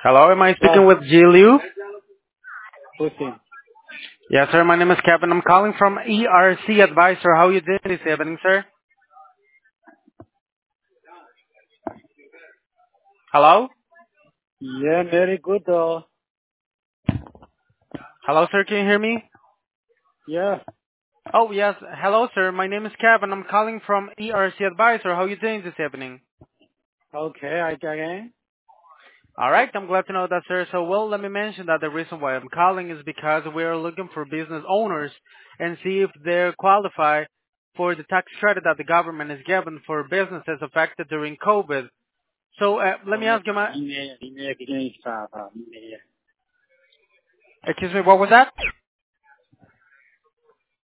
Hello, am I speaking Oh, with Ji Liu? Putin. Yes, sir. My name is Kevin. I'm calling from ERC Advisor. How are you doing this evening, sir? Hello? Yeah, very good. Hello, sir. Can you hear me? Yeah, Oh, yes. Hello, sir. My name is Kevin. I'm calling from ERC Advisor. How are you doing this evening? okay, I again. All right. I'm glad to know that, sir. So, well, let me mention that the reason why I'm calling is because we're looking for business owners and see if they qualify for the tax credit that the government is given for businesses affected during COVID. So, let Oh, me no, ask you my, email, email, email, excuse me, what was that?